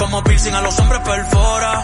como piercing a los hombres perfora.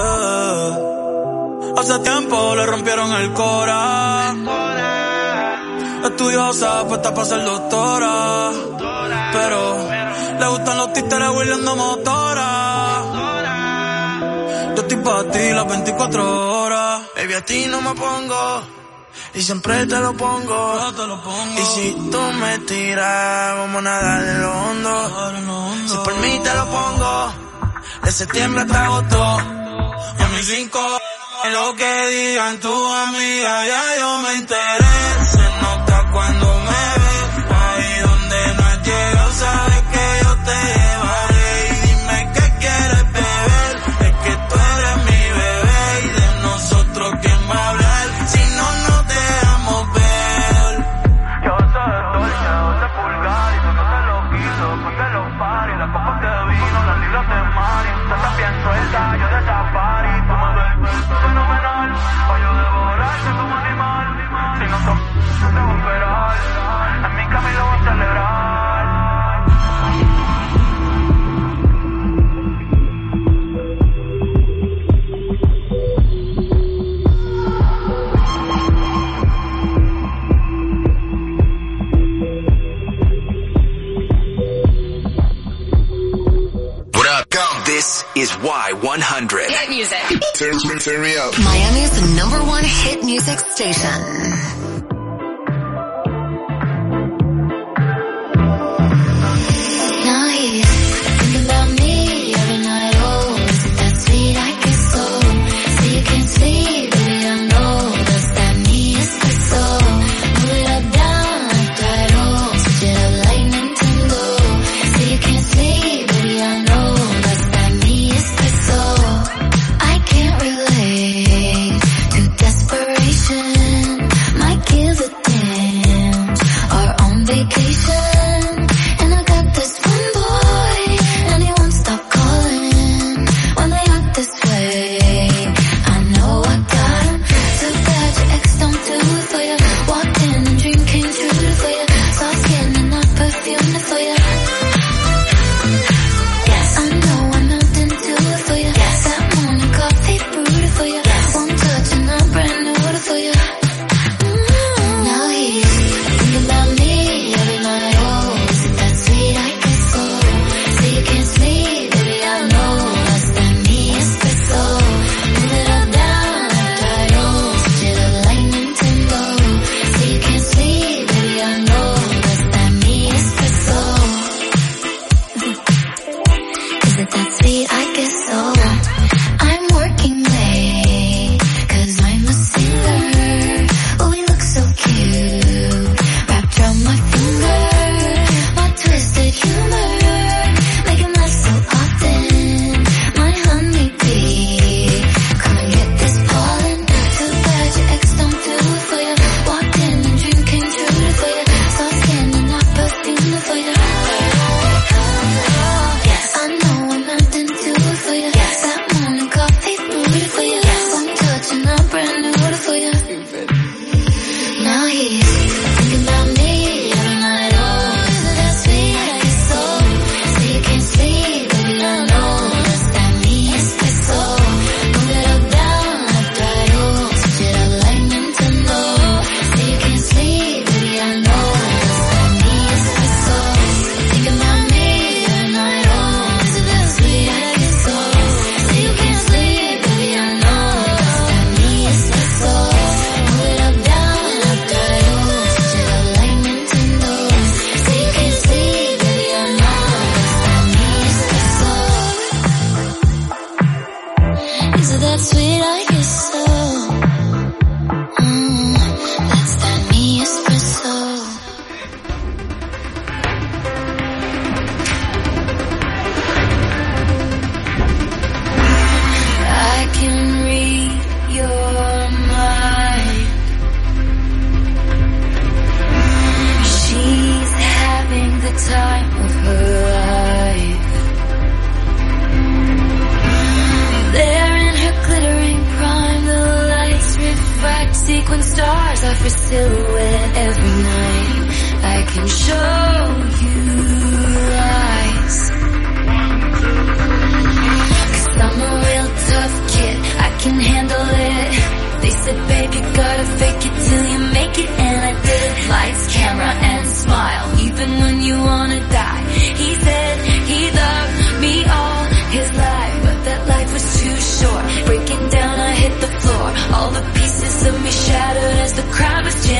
Hace tiempo le rompieron el cora. Estudiosa, puesta para ser doctora. Pero le gustan los títeres huirleando motora. Yo estoy pa' ti las 24 horas. Baby, a ti no me pongo y siempre te lo pongo. Y si tú me tiras, vamos a nadar en lo hondo. Si por mí te lo pongo, de septiembre hasta agosto. Y a mis 5, en lo que digan tus amigas, ya yo me enteré. Se nota cuando me ves, ahí donde no has llegado, sabes que yo te llevaré. Y dime qué quieres beber, es que tú eres mi bebé. Y de nosotros, ¿quién va a hablar? Si no nos dejamos ver. Yo soy de Dolce, 12 pulgares, y tú no te lo quiso, ponte los paris, las copas de vino, las libras de Mari. Tú estás bien suelta, yo de safari, tú me ves fenomenal, pa' yo devorarte como animal. Si no somos, te voy a esperar, en mi camino voy a celebrar. This is Y100. Hit music. Turn me up. Miami's #1 hit music station.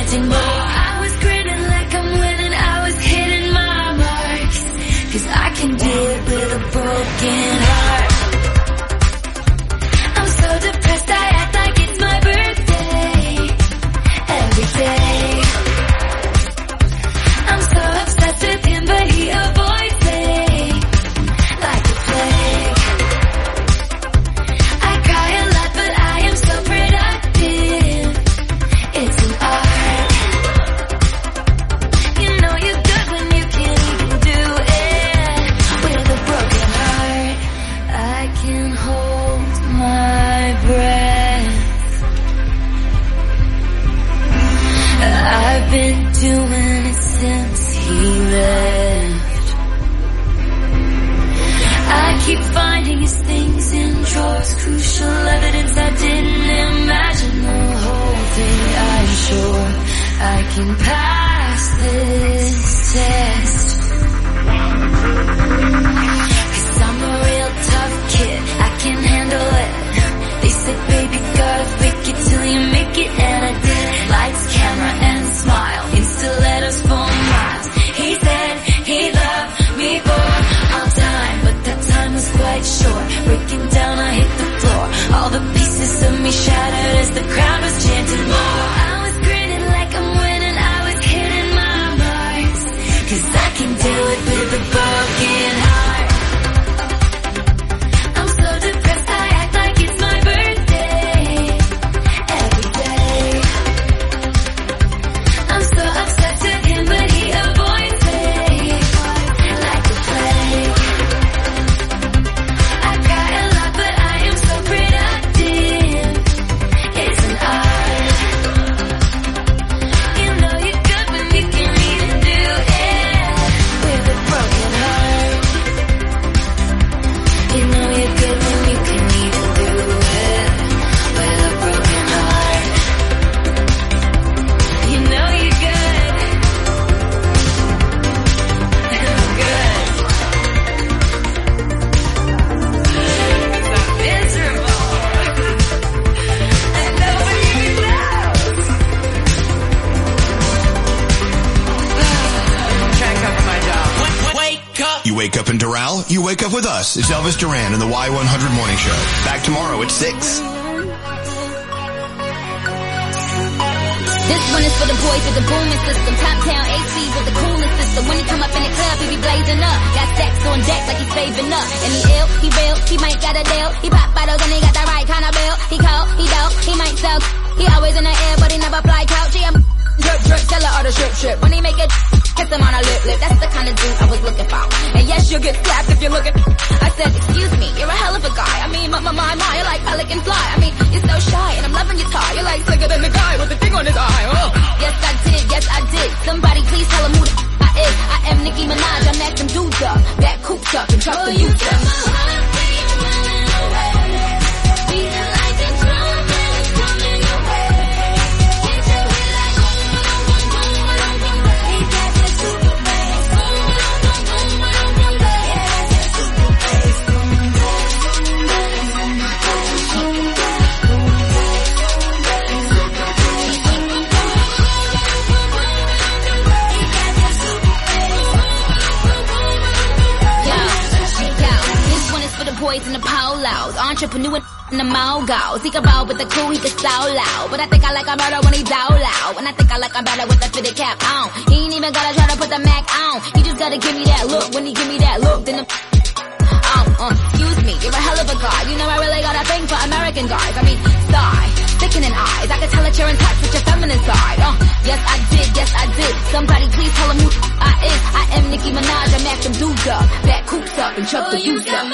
chanting more. I was grinning like I'm winning, I was hitting my marks. 'Cause I can do it with a broken heart. I'm so depressed, I act like it's my birthday. Every day I'm so obsessed with him, but he avoids me like a plague. I cry a lot, but I am so productive. It's an art. You know you're good when you can't even do it. With a broken heart, I can hold my breath. I've been doing it since he left. I keep finding his things in drawers, crucial evidence I didn't imagine. The whole thing, I'm sure I can pass this test. 'Cause I'm a real tough kid, I can handle it. They said, baby, gotta fake it till you make it, and I did. Lights, camera, and smile, Insta-letters for miles. He said he loved me for all time, but that time was quite short. Breaking down, I hit the floor. All the pieces of me shattered as the crowd was chanting more. I was grinning like I'm winning, I was hitting my marks. 'Cause I can do it with a broken heart. I'm so depressed, I act like it's my birthday. Every day I'm so obsessed with him, but he avoids me like a plague. I cry a lot, but I am so productive. It's an art. You know you're good when you can't even do it with a broken heart. You know you're good when you can't even do it with a broken heart. You know you're good. I'm good. 'Cause I'm miserable. And nobody knows. Trying to cover my job. Wake up. You wake up in Doral, you wake up with us. It's Elvis Duran in the Y100 Morning Show. Back tomorrow at 6. This one is for the boys with the booming system. Top town AC with the coolest system. When he come up in the club, he be blazing up. Got stacks on deck like he's saving up. And he ill, he real, he might got a deal. He pop bottles and he got the right kind of bill. He cold, he dope, he might sell. He always in the air, but he never fly couch. He a drip, drip, tell her all the strip. When he make it, kiss him on a lip. That's the kind of dude I was looking for. And yes, you'll get slapped if you're looking. I said, excuse me, you're a hell of a guy. I mean, my, you're like pelican fly. I mean, you're so shy, and I'm loving your tie. You're like slicker than the guy with the thing on his eye. Oh. Yes, I did. Somebody please tell him who the I is. I am Nicki Minaj, I match them dudes up. Back coops up and truck the youth up. Boys in the polos, entrepreneur in the mogos. He can roll with the crew, he can so loud. But I think I like him better when he's out loud. And I think I like him better with the fitted cap on. He ain't even gotta try to put the Mac on. He just gotta give me that look. When he give me that look, then the excuse me, you're a hell of a guy. You know I really got a thing for American guys. I mean, sigh, sickening eyes. I can tell that you're in touch with your feminine side. Yes I did. Somebody please tell him who I is. I am Nicki Minaj, I match them dudes up. Back coops up and chuck the youth up.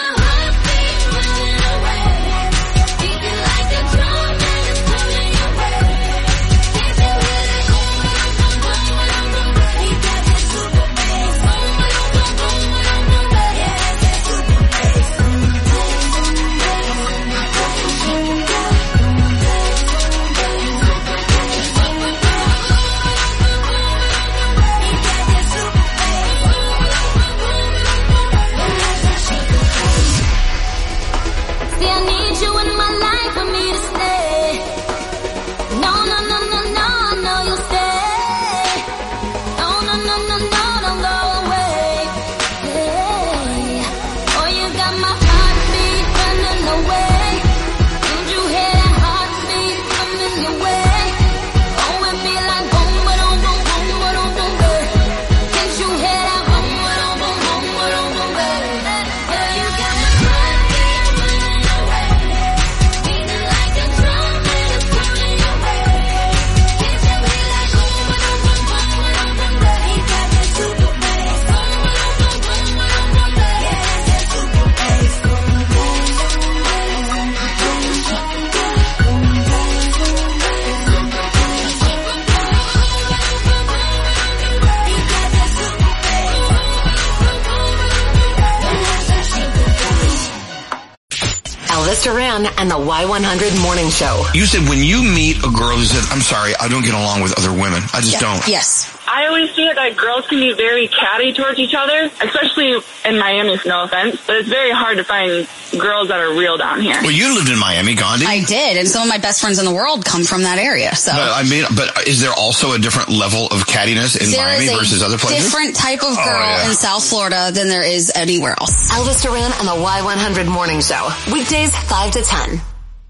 Elvis Duran and the Y100 Morning Show. You said when you meet a girl who says, I'm sorry, I don't get along with other women. I just don't. Yes. I always see that girls can be very catty towards each other, especially in Miami, no offense, but it's very hard to find girls that are real down here. Well, you lived in Miami, Gandhi. I did, and some of my best friends in the world come from that area. So, but is there also a different level of cattiness in Miami versus other places? Different type of girl in South Florida than there is anywhere else. Elvis Duran and the Y100 Morning Show. Weekdays 5 to 10.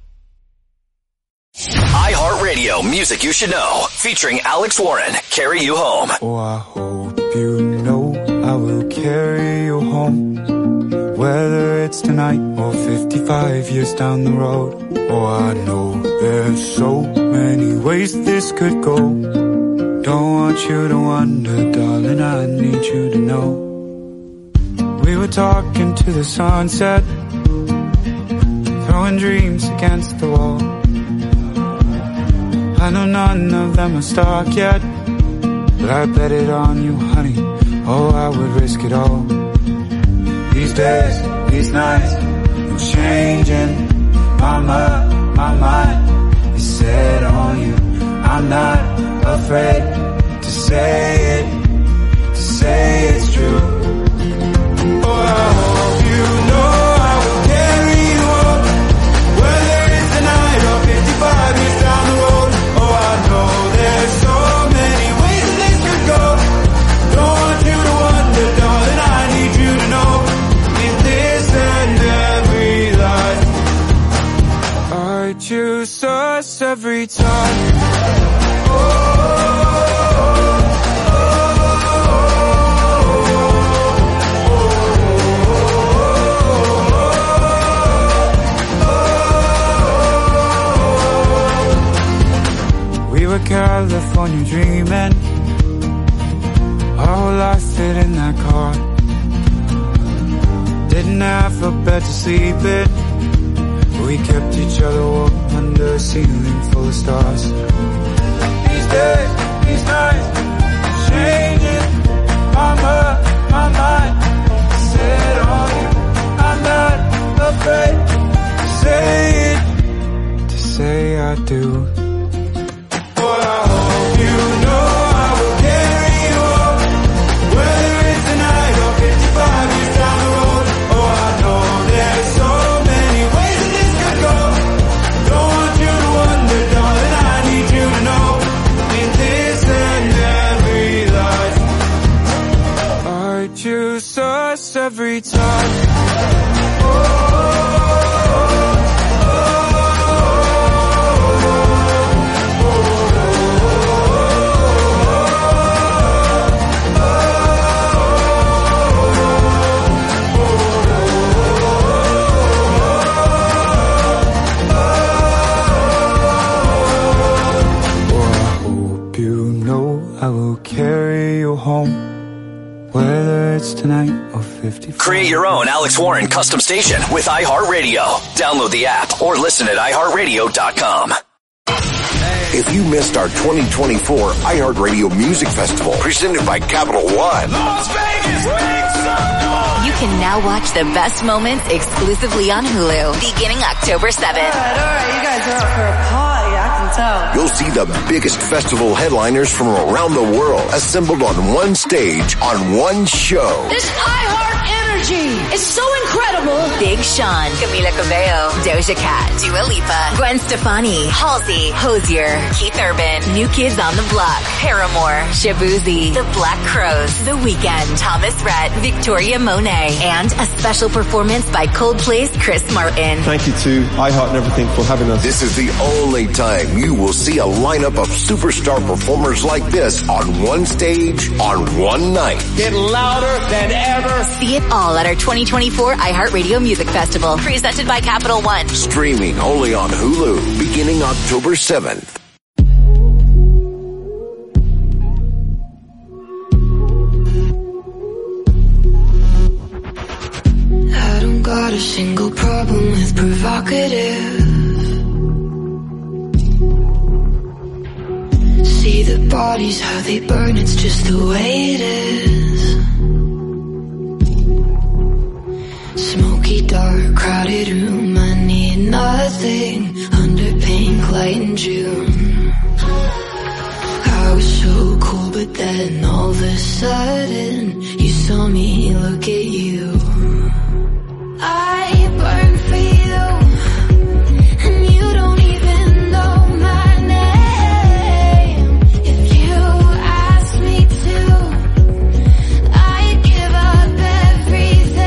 iHeartRadio Music You Should Know, featuring Alex Warren, Carry You Home. Oh, I hope you know I will carry you home, whether it's tonight or 55 years down the road. Oh, I know there's so many ways this could go. Don't want you to wonder, darling, I need you to know. We were talking to the sunset, throwing dreams against the wall. I know none of them are stuck yet, but I bet it on you, honey. Oh, I would risk it all. These days, these nights, I'm changing my mind is set on you. I'm not afraid to say it's true. Oh, I hope you know I will carry you home, whether it's tonight or 55 years down the road. Oh, I know there's so many ways that this could go. Don't want you to wonder, darling, I need you to know. In this and every life, I choose us every time. We were California dreaming, our whole life fit in that car. Didn't have a bed to sleep in, but we kept each other warm under a ceiling full of stars. These days, these nights, changing my mind, set on you. I'm not afraid to say I do. Every time. I hope you know I will carry you home, whether it's tonight or 55. Create your own Alex Warren custom station with iHeartRadio. Download the app or listen at iHeartRadio.com. If you missed our 2024 iHeartRadio Music Festival presented by Capital One, Las Vegas, make some noise! You can now watch the best moments exclusively on Hulu beginning October 7th. All right, you guys are up for a party, I can tell. You'll see the biggest festival headliners from around the world assembled on one stage on one show. This iHeart energy is so incredible. Big Sean, Camila Cabello, Doja Cat, Dua Lipa, Gwen Stefani, Halsey, Hozier, Keith Urban, New Kids on the Block, Paramore, Shabuzi, The Black Crowes, The Weeknd, Thomas Rhett, Victoria Monet, and a special performance by Coldplay's Chris Martin. Thank you to iHeart and everything for having us. This is the only time you will see a lineup of superstar performers like this on one stage on one night. Get louder than ever. See it all at our 2024 iHeartRadio Music Festival, presented by Capital One. Streaming only on Hulu beginning October 7th. I don't got a single problem with provocative. See the bodies, how they burn, it's just the way it is. Smoky dark, crowded room, I need June. I was so cool, but then all of a sudden you saw me look at you. I burn for you, and you don't even know my name. If you ask me to, I'd give up everything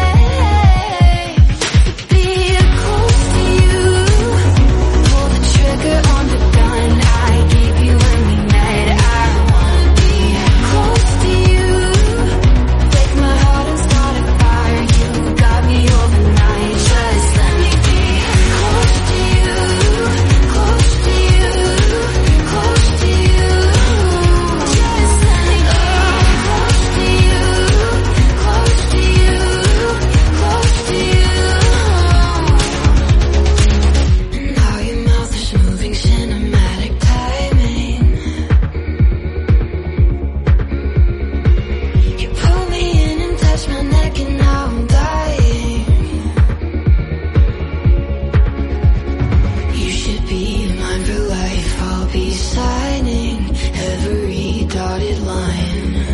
to be close to you. Pull the trigger on the gun I gave you when we met. I wanna be close to you. Break my heart and start a fire. You got me overnight. Just let me be close to you. Close to you. Close to you. Just let me be close to you. Close to you. Close to you. And now your mouth is moving cinematic timing. You pull me in and touch my neck and now I'm dying. You should be mine for life. I'll be signing every dotted line.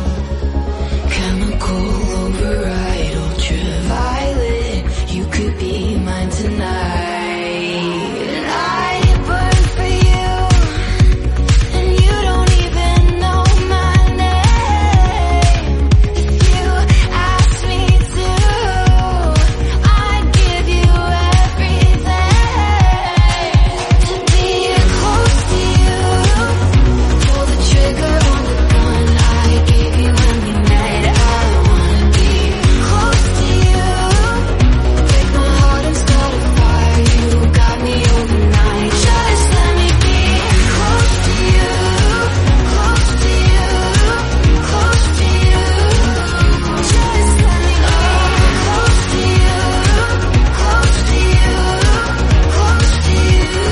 Chemical override, ultraviolet. You could be mine tonight. And I burn for you, and you don't even know my name. If you ask me to, I'd give you everything to be close to you. Pull the trigger on the gun I gave you when we met. I wanna be close to you. Break my heart and start a fire. You got me overnight. Just let me be close to you. Close to you. Close to you. Just let me be close to you. Close to you. Close to you.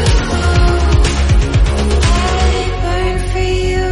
I burn for you.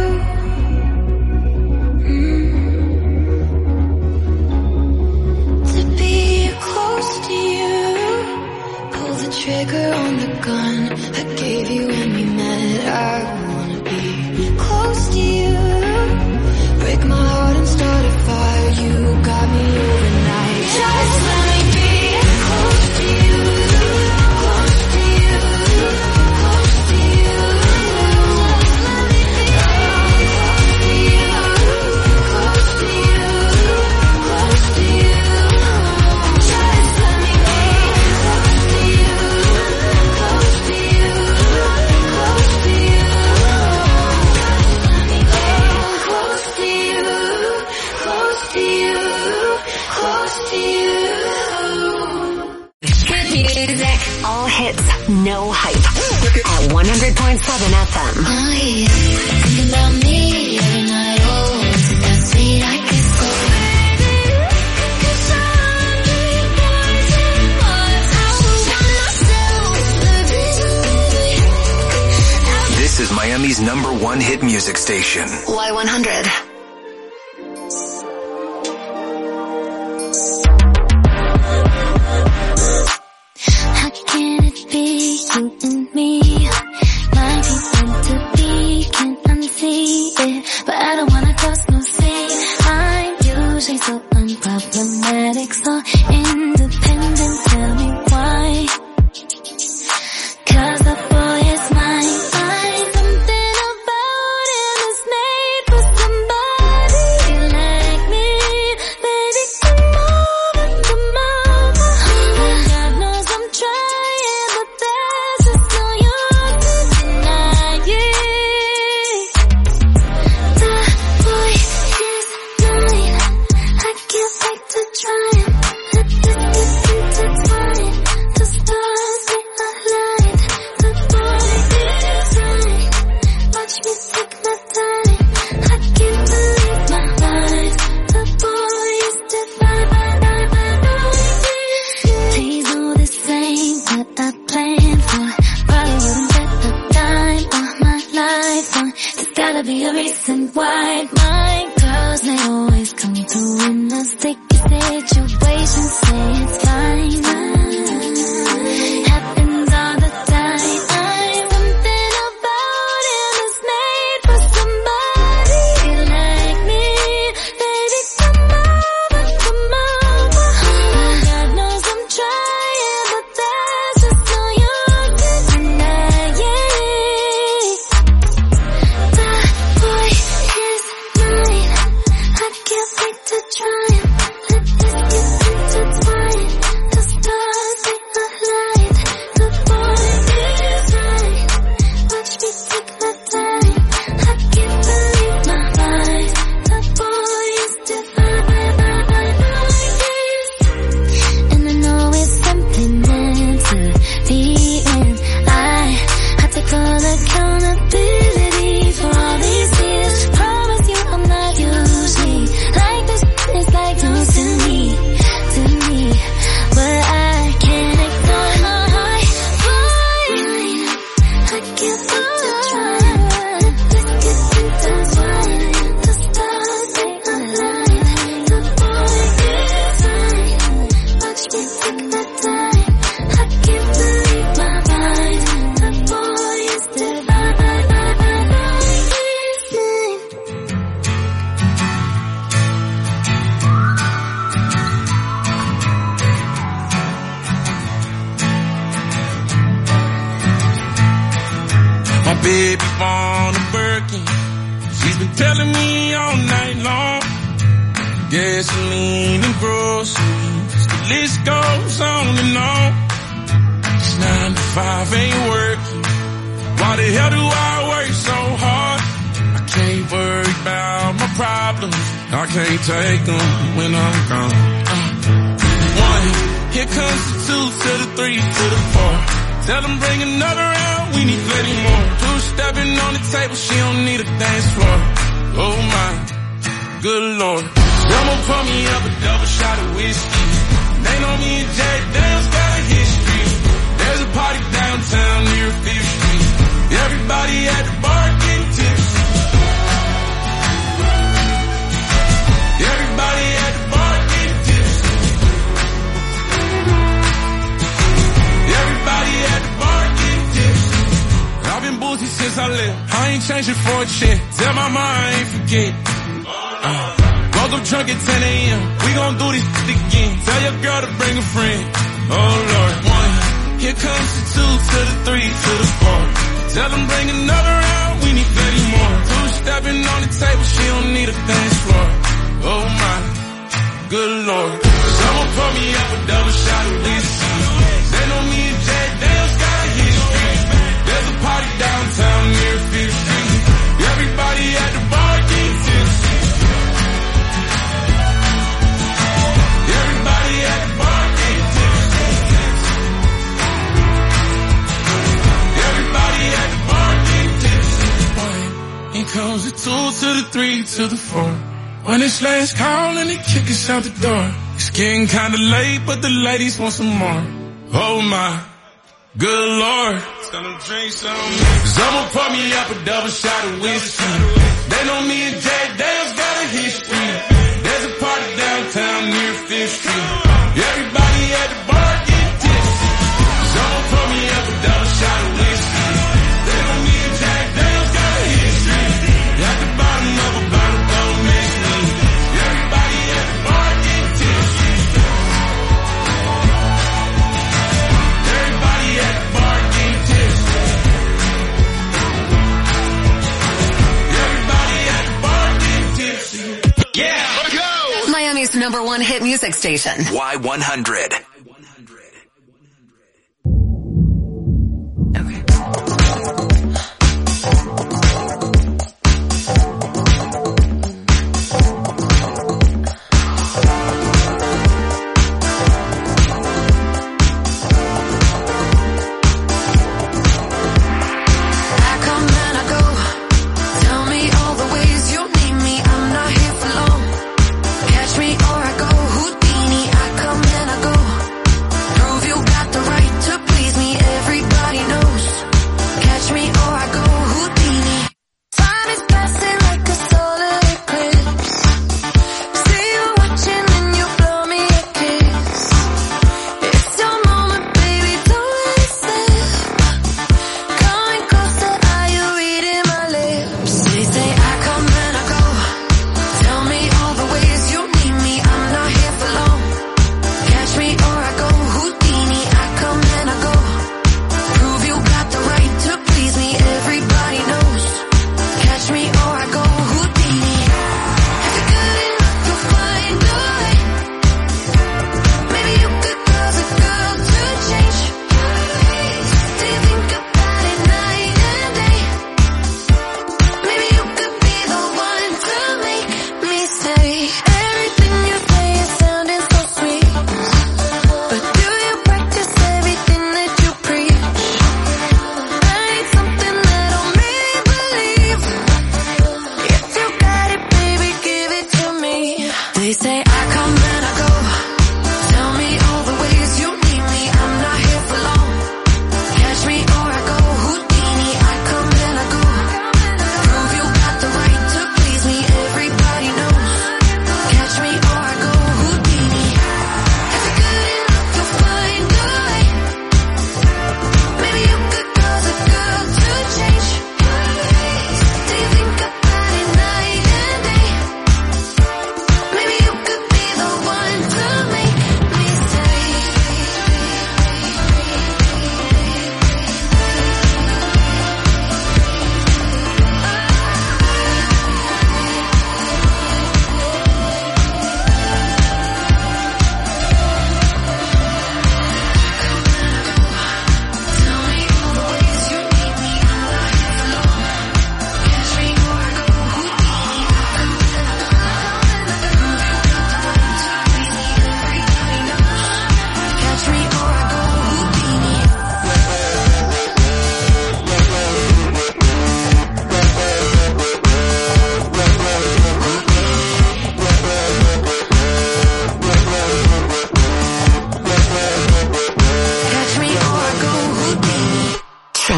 To be close to you. Pull the trigger on the gun I gave you when we met. I wanna be close to you. Break my heart and start a fire. You got me overnight. Just let me be close to you. Close to you. Close to you. Just let me be close to you. Close to you. Close to you. Just let me be close to you. Close to you. Close to you. Just let me be close to you. Close to you. Close to you. Good music. All hits, no hype. At 100.7 FM. Oh yeah, think about me every night. Oh, it's that sweet I can say. This is Miami's #1 hit music station. Y100. How can it be you and me? Might be meant to be, can't unsee it. But I don't wanna cross no sea. I'm usually so unproblematic, so independent. Tell me why? 'Cause the boy is mine. Something about him is made for somebody like me. Baby, come over, come over. God knows I'm trying, but there's just no use to deny it. The boy is mine. I can't wait to try him. Intertwine. The stars they align. The boy is mine. Watch me take my time. I can't believe my eyes. The boy is divine. Please know this ain't what I planned for. Probably wouldn't bet the dime on my life on. There's gotta be a reason why my girls they always come through in a sticky situation. Say it's fine. Happens all the time. I'm something about baby born a Birkin. She's been telling me all night long. Gasoline and groceries, the list goes on and on. This 9 to 5 ain't working. Why the hell do I work so hard? I can't worry about my problems. I can't take them when I'm gone. 1, here comes the 2 to the 3 to the 4. Tell them bring another round, we need plenty more. 2-stepping on the table, she don't need a dance floor. Oh my, good Lord. I'ma pour me up a double shot of whiskey. They know me and Jay Dale's got a history. There's a party downtown near 5th Street. Everybody at the bar getting tipsy. Everybody at the bar getting tipsy. Everybody at the bar getting tipsy. I've been boozy since I left. I ain't changing for a check. Tell my mom I ain't forget. Woke up drunk at 10 a.m. We gon' do this again. Tell your girl to bring a friend. Oh Lord. 1, here comes the 2 to the 3 to the 4. Tell them bring another round, we need plenty more. 2-stepping on the table, she don't need a dance floor. Oh my, good Lord. Someone pour me up a double shot of whiskey. They know me and Jay Dale's got a history. There's a party downtown near 5th Street. Everybody at the bar getting tipsy. Everybody at the bar getting tipsy. Everybody at the bar getting tipsy. 1, here comes the 2 to the 3 to the 4. When it's last call and they kick us out the door. It's getting kinda late, but the ladies want some more. Oh my, good Lord. Tell them drink some. Someone pour me up a double shot of whiskey. They know me and Jay Dale's got a history. There's a party downtown near 5th Street. Everybody at the bar getting tipsy. Someone pour me up a double shot of whiskey. They know me and Jay Dale's got a history. At the bottom of a bottle, don't miss me. Everybody at the bar getting tipsy. Everybody at the bar getting tipsy. Everybody at the bar getting tipsy. Yeah, let's go! Miami's #1 hit music station. Y100. Catch me or I go Houdini, I come and I go.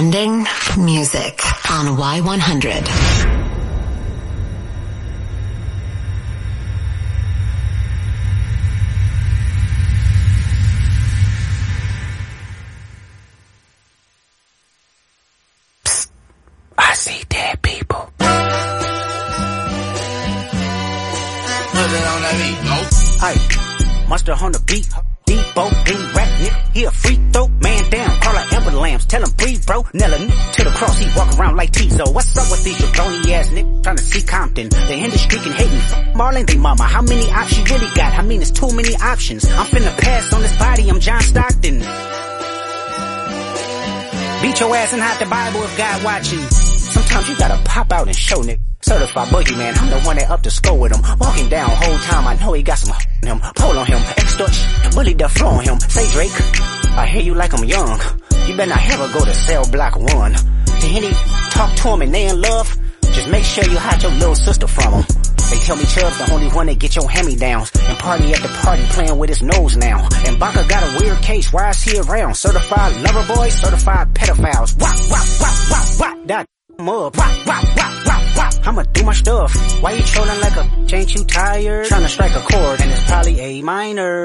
Trending music on Y100. I see dead people. Aye, monster on the beat. Debo, big rap, nigga, he a free throw. Man down, call her Amber Lambs, tell him breathe, bro. Nella, nigga, to the cross, he walk around like Tizo. What's up with these jabroni ass niggas trying to see Compton? The industry can hate me. Marlon, they mama, how many options you really got? I mean, it's too many options. I'm finna pass on this body, I'm John Stockton. Beat your ass and hide the Bible if God watching. Sometimes you gotta pop out and show, nigga. Certified boogeyman, I'm the one that up to score with him. Walking down whole time, I know he got some in him. Pull on him, extort, bully the flow on him. Say Drake, I hear you like I'm young. You better not ever go to cell block 1. To any talk to him and they in love, just make sure you hide your little sister from him. They tell me Chubb's the only one that get your hand-me-downs. And party at the party playing with his nose now. And Baca got a weird case, why is he around? Certified lover boys, certified pedophiles. Wop, wop, wop, wop, wop, that up. Wop, wop, wop, wop, wop. I'ma do my stuff. Why you trolling like a bitch? Ain't you tired? Trying to strike a chord and it's probably A minor.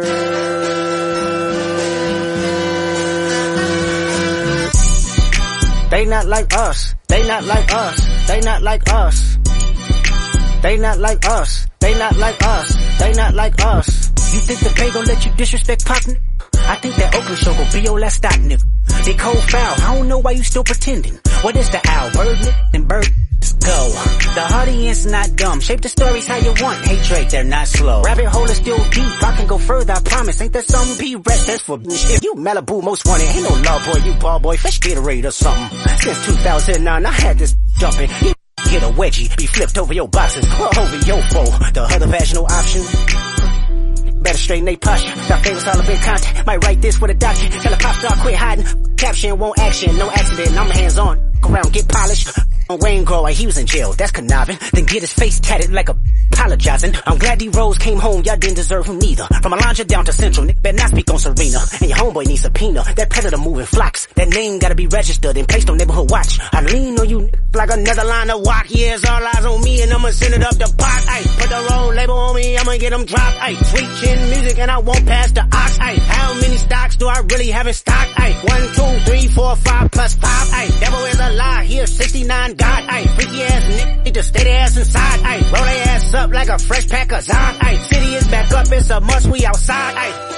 They not like us. They not like us. They not like us. They not like us. They not like us. They not like us. You think the Bay gon' let you disrespect Pop? I think that Oakland show gon' be your last stop, nigga. They cold foul. I don't know why you still pretending. What is the owl? Bird, and bird. Go. The audience not dumb. Shape the stories how you want. Hey Drake, they're not slow. Rabbit hole is still deep. I can go further, I promise. Ain't that something? P-Rest, that's for if you Malibu most wanted. Ain't no law boy, you ball boy. Fresh Gatorade or something. Since 2009, I had this jumping. Get a wedgie, be flipped over your boxes, over your foe. The other vaginal option. Better straighten they posture. Our favorites all up in contact. Might write this with a doctor. Tell a pop star quit hiding. Caption won't action, no accident. I'm hands on. Go around, get polished. On Wayne Grower, he was in jail. That's conniving. Then get his face tatted like a apologizing. I'm glad D-Rose came home. Y'all didn't deserve him neither. From Alondra down to Central, Nick better not speak on Serena. And your homeboy needs subpoena. That predator moving flocks. That name gotta be registered and placed on neighborhood watch. I lean on you like another line of walk. Yeah, it's all eyes on me and I'ma send it up the pot. Ayy, put the roll label on me, I'ma get them dropped. Ayy, sweet chin music and I won't pass the ox. Ayy, how many stocks do I really have in stock? Ayy, 1, 2, 3, 4, 5 plus 5. Ayy, devil is a lie. Here 69 God. Ayy, freaky ass nigga need to stay their ass inside. Ayy, roll their ass up like a fresh pack of Zod. Ayy, city is back up, it's a must, we outside. Ayy.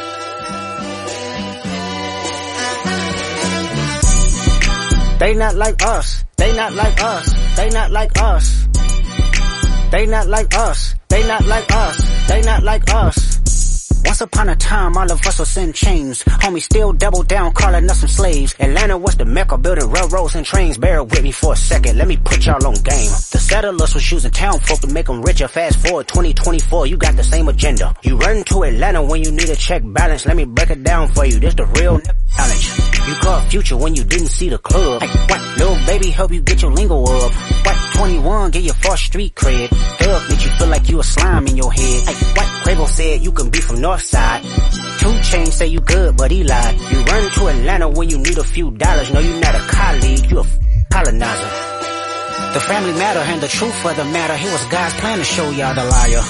They not like us. They not like us. They not like us. They not like us. They not like us. They not like us. Once upon a time, all of us was in chains. Homie still double down, calling us some slaves. Atlanta was the mecca, building railroads and trains. Bear with me for a second, let me put y'all on game. The settlers was using town folk to make them richer. Fast forward 2024, you got the same agenda. You run to Atlanta when you need a check balance. Let me break it down for you, this the real challenge. You call Future when you didn't see the club. Hey, what? Little baby help you get your lingo up. What? 21 get your first street cred. Thug make you feel like you a slime in your head. Hey, what? Quavo said you can be from Northside. 2 Chainz say you good, but he lied. You run to Atlanta when you need a few dollars. No, you not a colleague, you a colonizer. The family matter and the truth of the matter. Here was God's plan to show y'all the liar.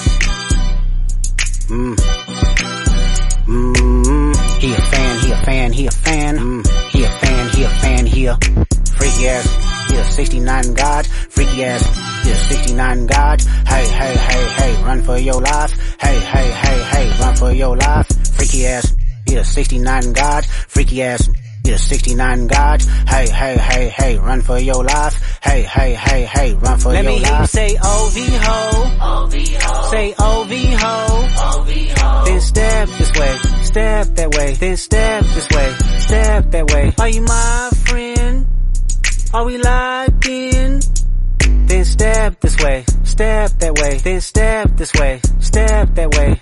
He a fan, he a fan, he a fan. He a fan, he a fan, he a freaky ass. He a 69 God, freaky ass. He a 69 God. Hey, hey, hey, hey, run for your life. Hey, hey, hey, hey, run for your life. Freaky ass. He a 69 God, freaky ass. He a 69 God. Hey, hey, hey, hey, run for your life. Hey, hey, hey, hey, run for your life. Let me hear you say OV-ho. OV-ho. Say OV-ho. OV-ho. Then step this way. Step that way. Then step this way. Step that way. Are you my friend? Are we locked in? Then step this way. Step that way. Then step this way. Step that way.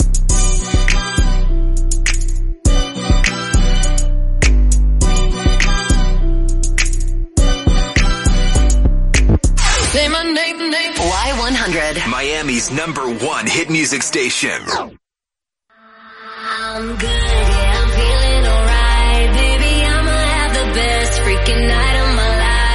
Say my name. Y100. Miami's #1 hit music station. I'm good, yeah, I'm feeling alright. Baby, I'ma have the best freaking night of my life.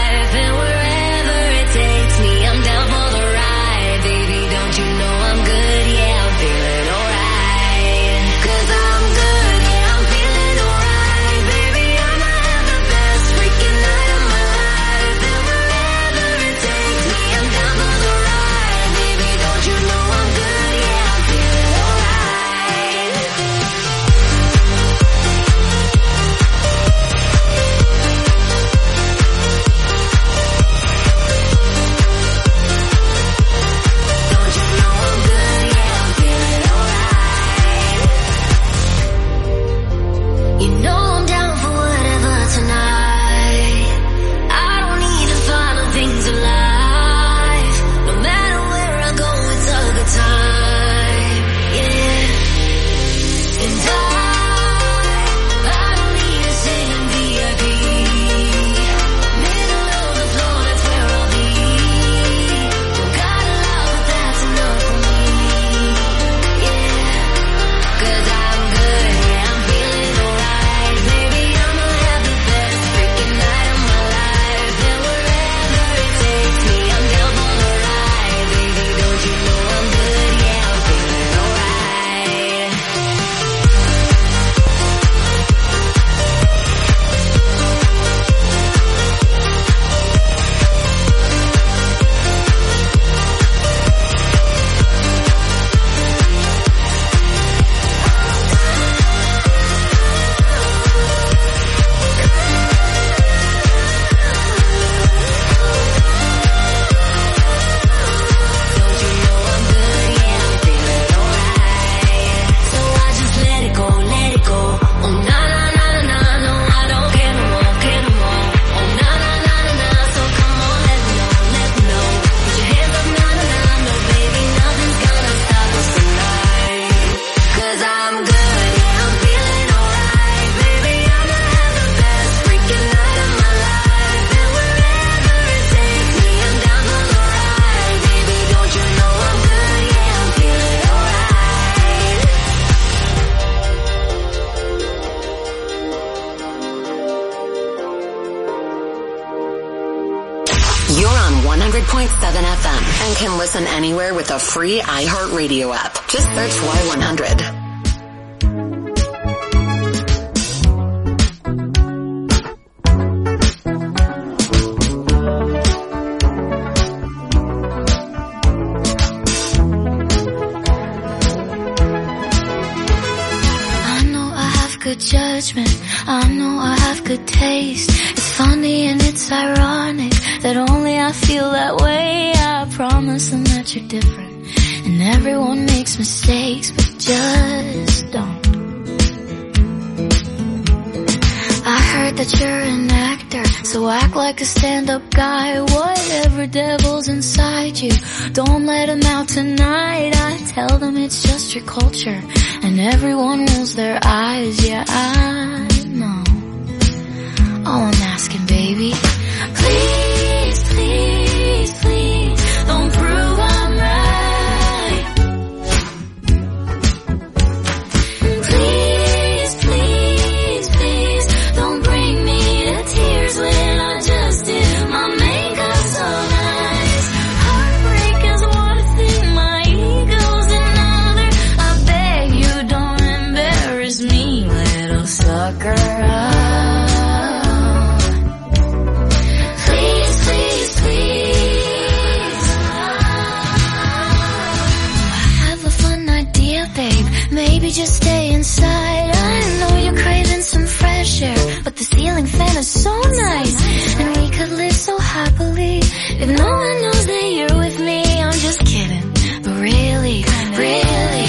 You're on 100.7 FM and can listen anywhere with a free iHeartRadio app. Just search Y100. Good judgment, I know I have good taste. It's funny and it's ironic that only I feel that way. I promise them that you're different, and everyone makes mistakes, but just don't. I heard that you're an actor, so act like a stand-up guy. Whatever devil's inside you, don't let him out tonight. I tell them it's just your culture, and everyone rolls their eyes. Yeah, I know. All I'm asking, baby, please, please, please, don't prove I'm right. Please, please, please, don't bring me to tears when I just did my makeup so nice. Heartbreak is one thing, my ego's another. I beg you don't embarrass me, little sucker. Please, please, please. I have a fun idea, babe. Maybe just stay inside. I know you're craving some fresh air, but the ceiling fan is so nice, and we could live so happily if no one knows that you're with me. I'm just kidding, but really, really,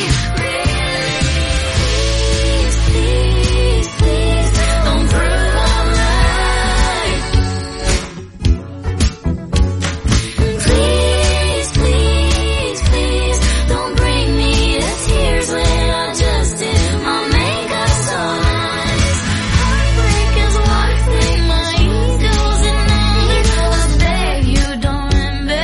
please, please, please, don't prove I'm right. Please, please, please, don't bring me to tears when I just did my makeup so nice. Heartbreak is one thing, my ego's another. I beg you don't embarrass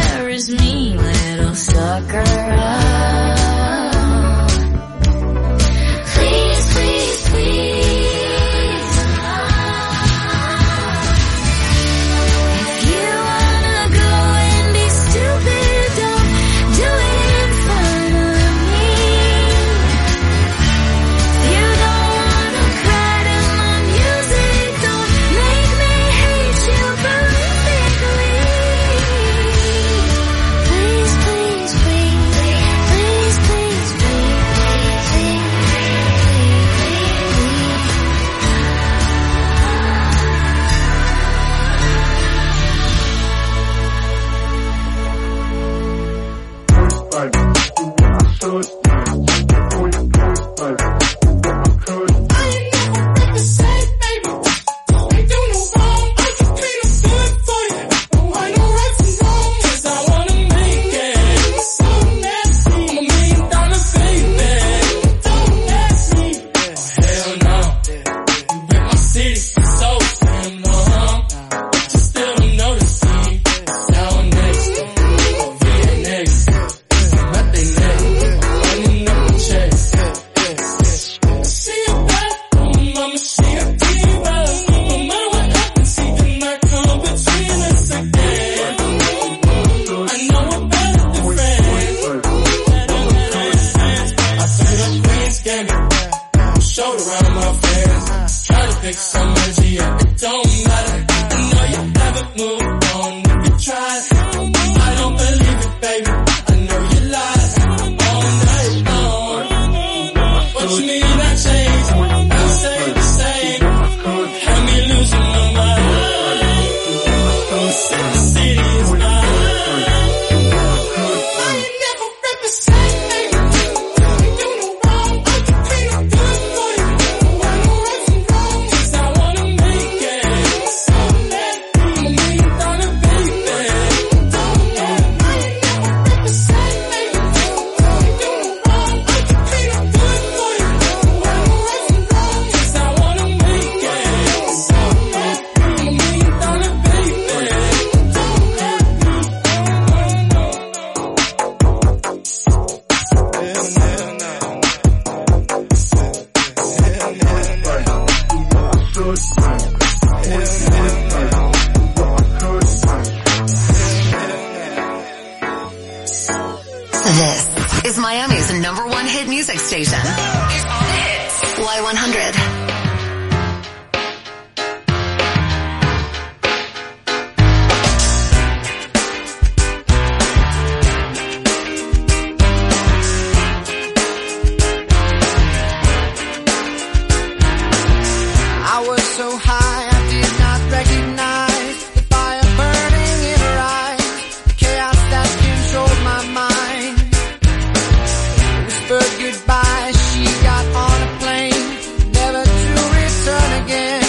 music station. It's Y100. Goodbye, she got on a plane, never to return again.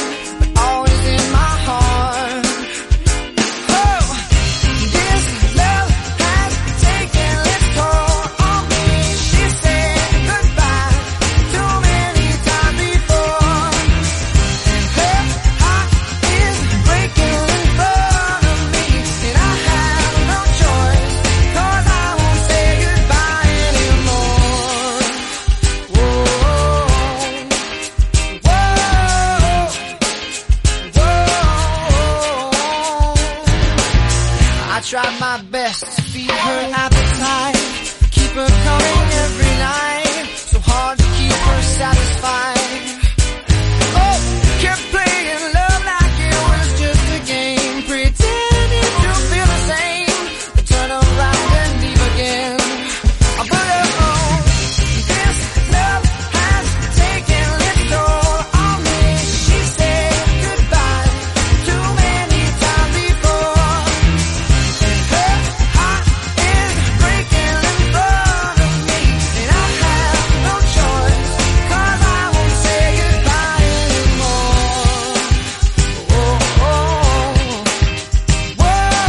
tried my best to feed her appetite, keep her coming every night, so hard to keep her satisfied. Oh, kept playing love like it was just a game, pretending to feel the same, but turn around and leave again. I put her on. This love has taken its toll on me. She said goodbye too many times before. Her heart is breaking in front of me, and I have no choice, 'cause I won't say goodbye anymore. Whoa, whoa,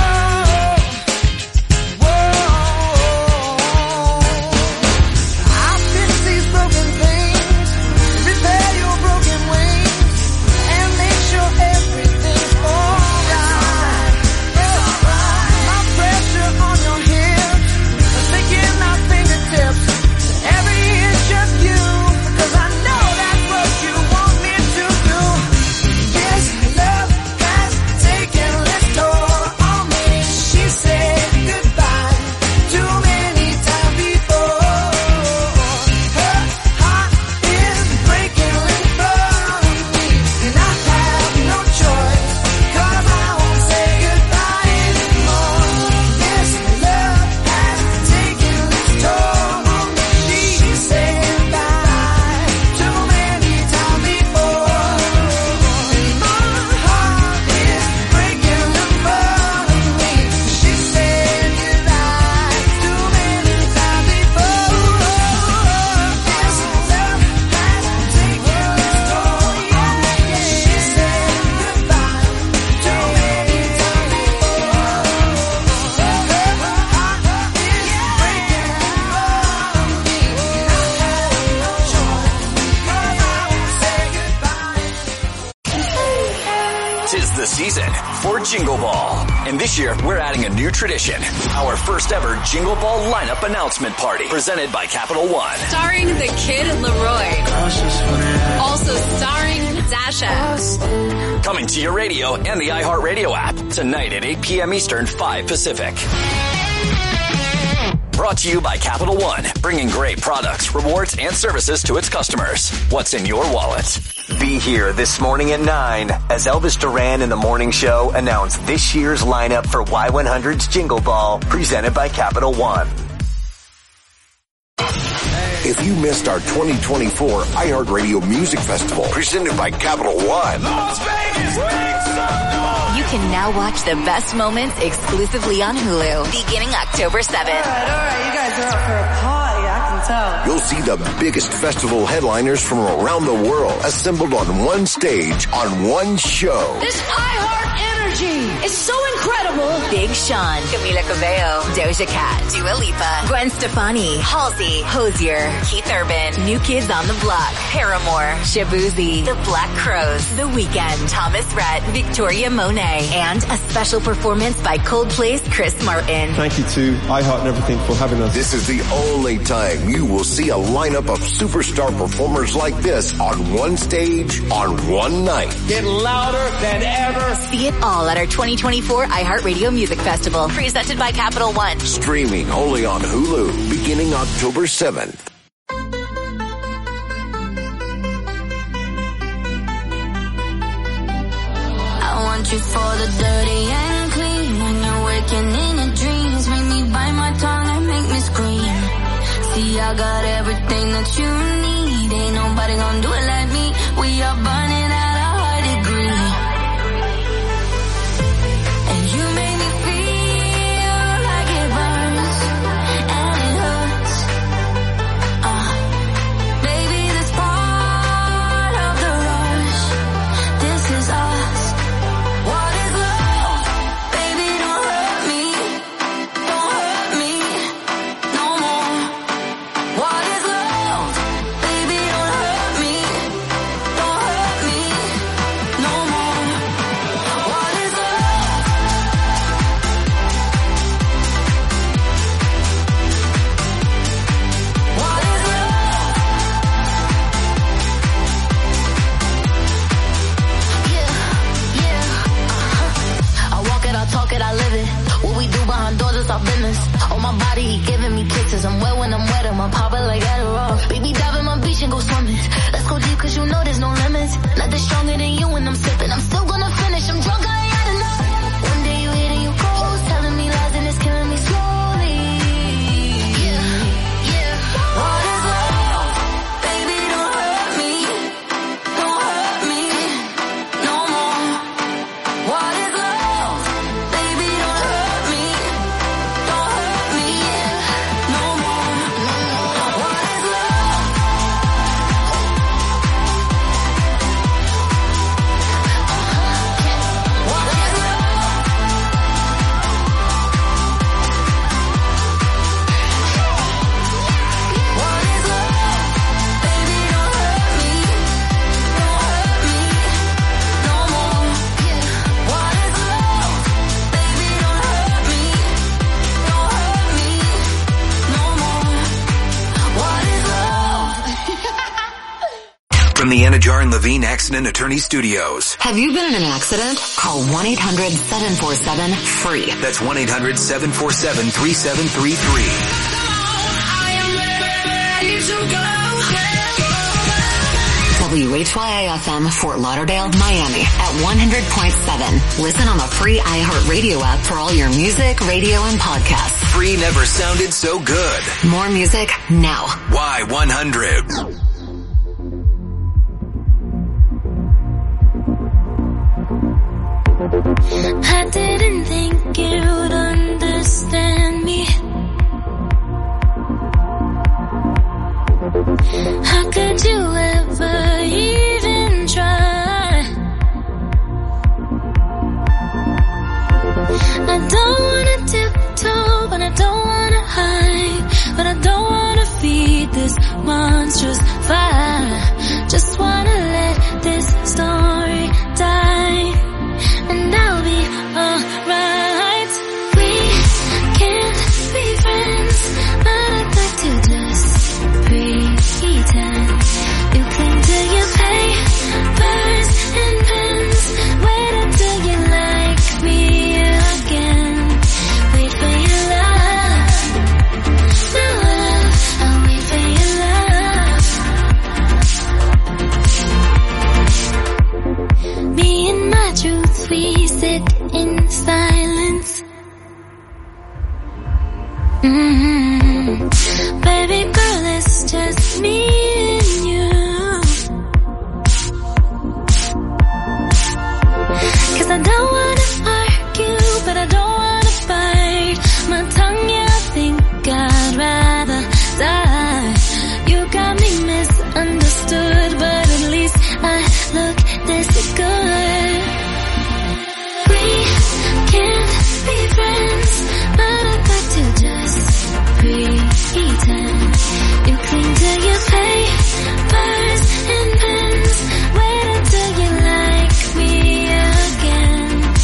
I'll fix these broken things, repair your broken wings, and make sure everything's alright. My pressure on your hips, thinking my fingertips, every inch of you, 'cause I know that's what you want me to do. This love has taken its toll on me. She said goodbye too many times before. Her heart is breaking in front of me, and I have no choice, 'cause I won't say goodbye anymore. This love has taken its toll on me. She said goodbye too many times before. My heart is breaking in front of me. She said goodbye too many times before. This love has taken its toll on me. She said goodbye too many times before. Her heart is breaking in front of me, and I have no choice, 'cause I won't say goodbye. 'Tis the season for Jingle Ball. And this year, we're adding a new tradition. Our first ever Jingle Ball lineup announcement party, presented by Capital One. Starring the Kid Leroy. Also starring Dasha. Coming to your radio and the iHeartRadio app tonight at 8 p.m. Eastern, 5 Pacific. Brought to you by Capital One, bringing great products, rewards, and services to its customers. What's in your wallet? Be here this morning at 9 as Elvis Duran in the Morning Show announce this year's lineup for Y100's Jingle Ball, presented by Capital One. If you missed our 2024 iHeartRadio Music Festival, presented by Capital One, You can now watch the best moments exclusively on Hulu, beginning October 7th. All right, you guys are up for a party, I can tell. you'll see the biggest festival headliners from around the world assembled on one stage on one show. This iHeart energy is so incredible. Big Sean, Camila Cabello, Doja Cat, Dua Lipa, Gwen Stefani, Halsey, Hosier, Keith Urban, New Kids on the Block, Paramore, Shabuzi, The Black Crowes, The Weeknd, Thomas Rhett, Victoria Monet, and a special performance by Coldplay's Chris Martin. Thank you to iHeart and everything for having us. This is the only time you will see a lineup of superstar performers like this on one stage on one night. Get louder than ever. See it all at our 2024 iHeartRadio Music Festival, presented by Capital One. Streaming only on Hulu beginning October 7th. you for the dirty and clean. When you're waking in your dreams, make me bite my tongue and make me scream. See, I got everything that you need. Ain't nobody gonna do it like me. We are burning at a high degree. And you make me feel like it burns and it hurts. Baby, this part of the rush. This is us. What is love? Baby, don't hurt me. Don't hurt me no more. What is love? Baby, don't hurt me. Don't hurt me no more. What is love? What is love? Yeah. I walk it, I talk it, I live it. What we do behind doors is our business. On my body, he giving me kisses. I'm wet when I'm wet, I'm popping like Adderall. Baby, dive in my beach and go swimming. Let's go deep, cause you know there's no limits. Nothing stronger than you when I'm sipping. I'm still gonna finish, I'm drunk, I ain't had enough. One day you hit and you close, telling me lies and it's killing me slowly. Yeah. What is love? Baby, don't hurt me. Don't hurt me no more. What is love? Baby, don't hurt me. Don't hurt me no more. What is love? What is love? What is love? Baby, don't hurt me. Don't hurt me no more. What is love? Baby, don't hurt me. Don't hurt me no more. What is love? From the Anajar and Levine Accident Attorney Studios. Have you been in an accident? Call 1-800-747-FREE. That's 1-800-747-3733. WHYAFM Fort Lauderdale, Miami at 100.7. Listen on the free iHeartRadio app for all your music, radio, and podcasts. Free never sounded so good. More music now. Y100. I didn't think you'd understand me. How could you ever even try? I don't wanna tiptoe, but I don't wanna hide. But I don't wanna feed this monstrous fire. Just wanna let this story die, and I'll be alright. We can't be friends, but I'd like to just pretend. You cling to your papers and pens. Wait until you like me again. Wait for your love. No love, I'll wait for your love. Me and my truth, we sit in silence. Baby girl, it's just me and you. 'Cause I don't wanna argue, but I don't wanna fight. My tongue, yeah, I think I'd rather die. You got me misunderstood, but at least I look this good. We can't be friends, but I'd like to just pretend. You cling to your papers and pens. Wait until you like me again.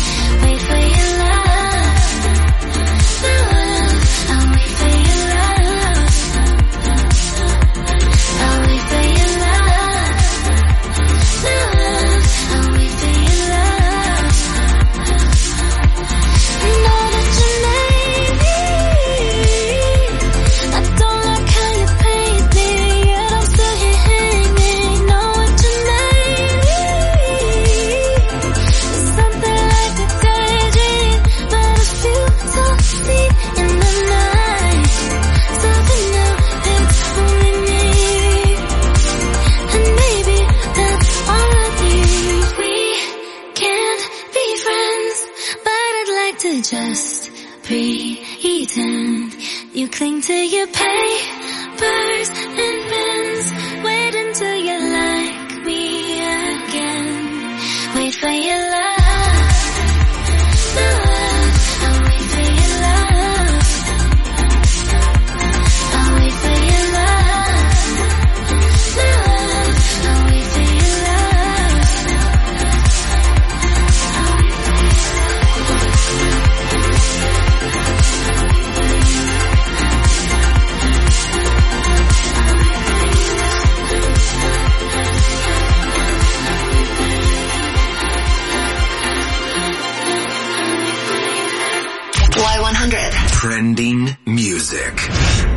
to just pretend. You cling to your papers and pens. Wait until you like me again. Wait for your love. I'll wait for your love. I'll wait for your love. I'll wait for your love. Y100. Trending music.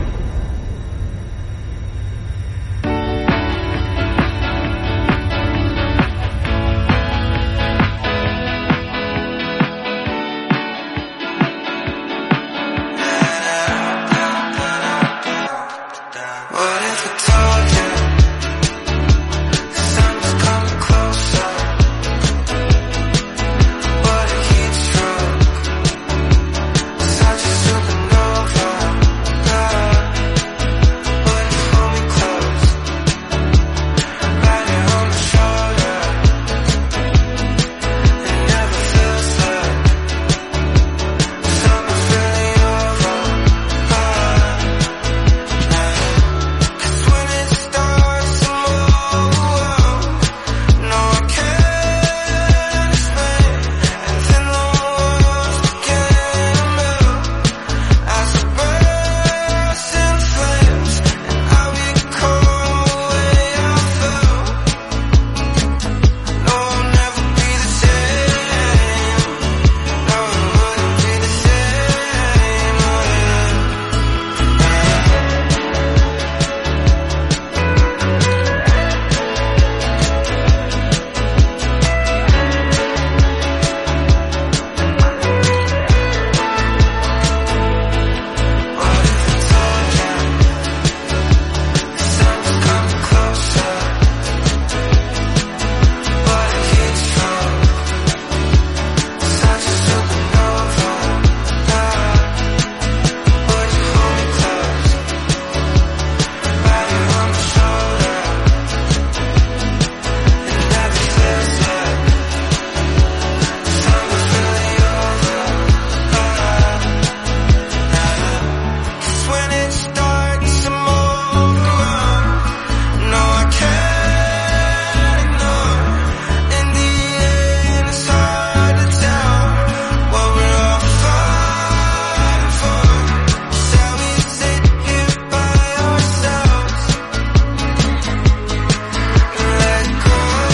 What if I told you the sun was coming closer? What if heat stroke? Such a supernova. What if you hold me close? Right here on my shoulder. It never feels like summer's really over. Cause when it starts to move, no I can't explain. And then the walls begin to move as it bursts in flames. And I'll be cold the way I feel. No, I'll never be the same. No, it wouldn't be the same. Oh yeah. What if I told you the sun was coming closer? What if heat stroke? Such a supernova. Would you hold me close? Right here on my shoulder. It never feels like summer's really over. Cause when it starts to move around, no I can't ignore. In the end it's hard to tell what we're all fighting for. Shall we sit here by ourselves and let go?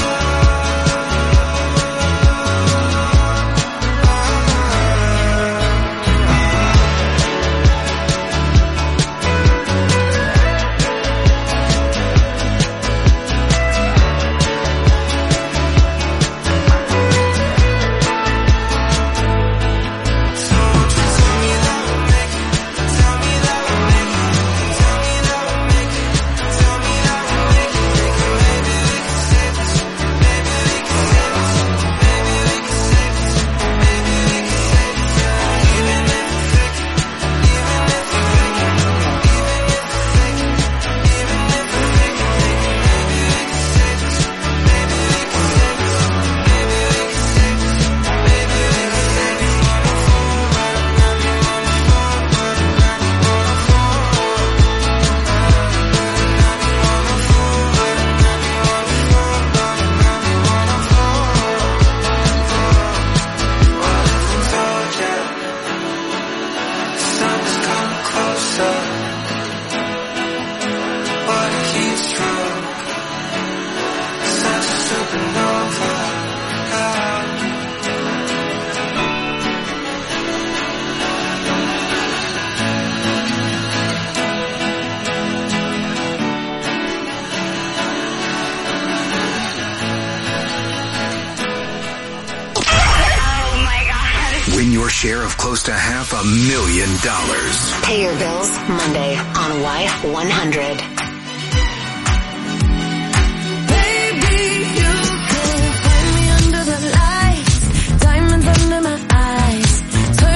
So won't you tell me that we'll make it? Tell me that we'll make it. Tell me that we'll make it. Tell me that we'll make it. Maybe we can save this. Maybe we can save this. Maybe we can save this. Maybe we can save this. Even if we fake it. Even if we fake it. Even if we fake it. Even if we fake it. Maybe we can save this. Maybe we can save this. Maybe we can save this. Maybe we can save this. What if I told you the sun was coming closer? What if heat stroke? Such a supernova. Win your share of close to $500,000. Pay your bills Monday on Y100. Baby, you can find me under the lights, diamonds under my eyes. Turn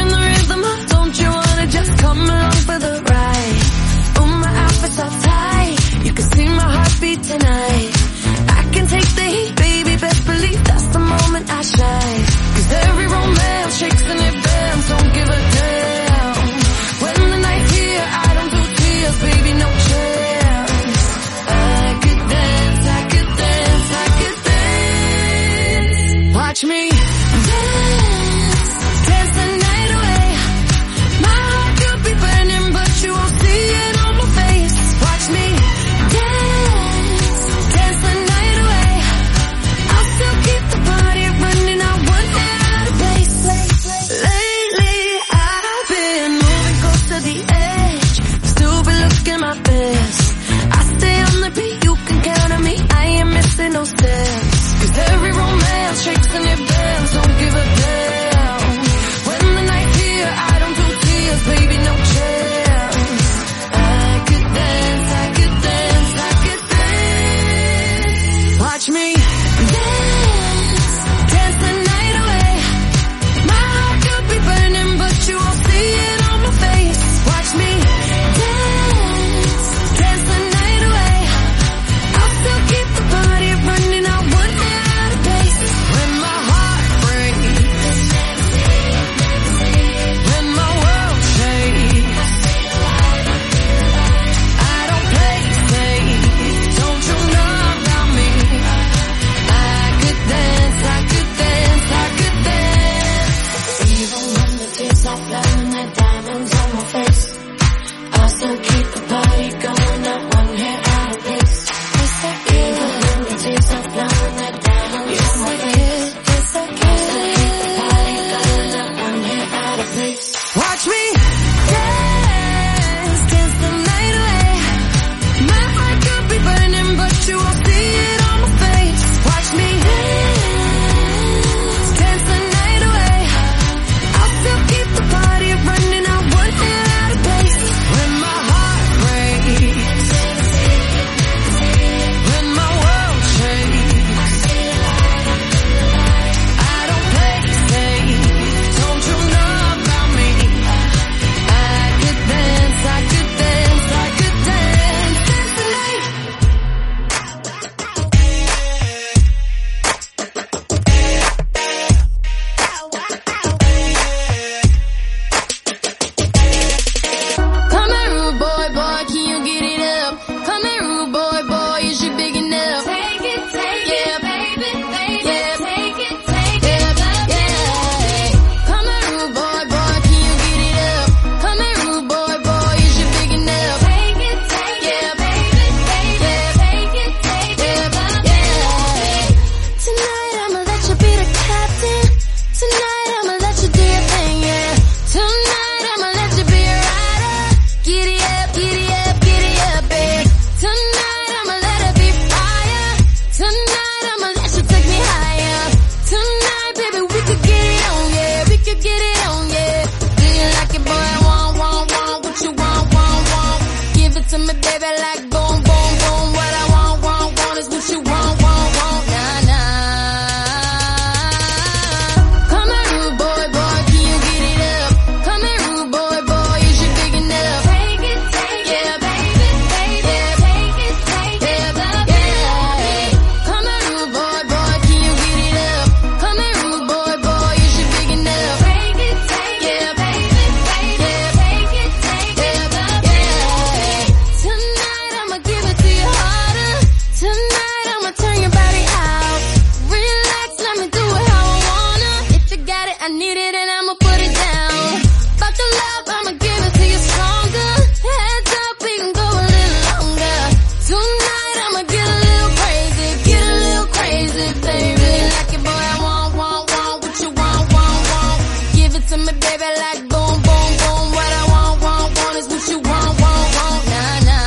it and I'ma put it down. About the love, I'ma give it to you stronger. Heads up, we can go a little longer. Tonight I'ma get a little crazy, baby. Like it, boy, I want what you want. Give it to me, baby, like boom, boom, boom. What I want is what you want. Nah, nah.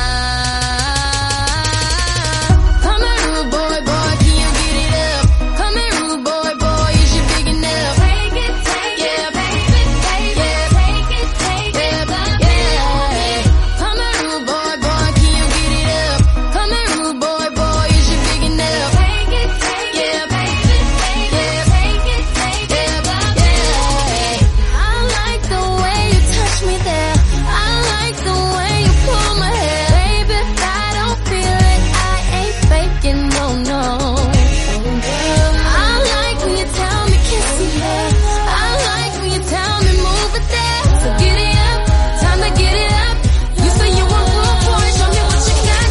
Come here, rude boy, can you get it up? Come here, rude boy, is you big enough? Take it, yeah, baby, yeah, take it, yeah. Come here, rude boy, can you get it up? Come here, rude boy, is you big enough? Take it, yeah, baby, yeah, take it, yeah. I like the way you touch me there. I like the way you pull my hair. Baby, if I don't feel it, I ain't faking, no. I like when you tell me kiss me there. I like when you tell me move it there. So get it up, time to get it up. You say you want full force, show me what you got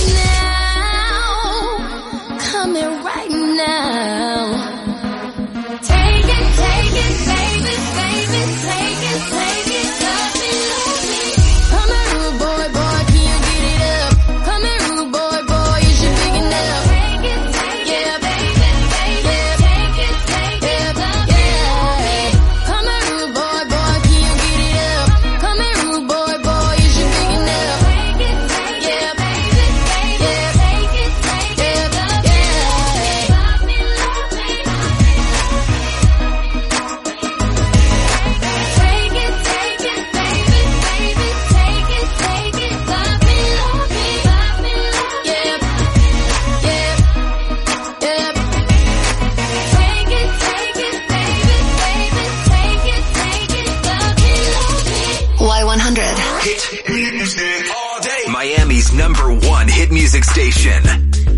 now. Come here right now. Take it, baby, take it, love me. Come here, rude boy, can you get it up? Come here, rude boy, is you big enough? Take it, yeah, baby, yeah, take it, yeah. Come here, rude boy, can you get it up? Come here, rude boy, is you big enough? Take it, yeah, baby, yeah, take it, yeah. Love me. Take it, baby, take it, love me, yeah. Take it, baby, take it, love me. Y100. Hit music all day. Miami's #1 hit music station.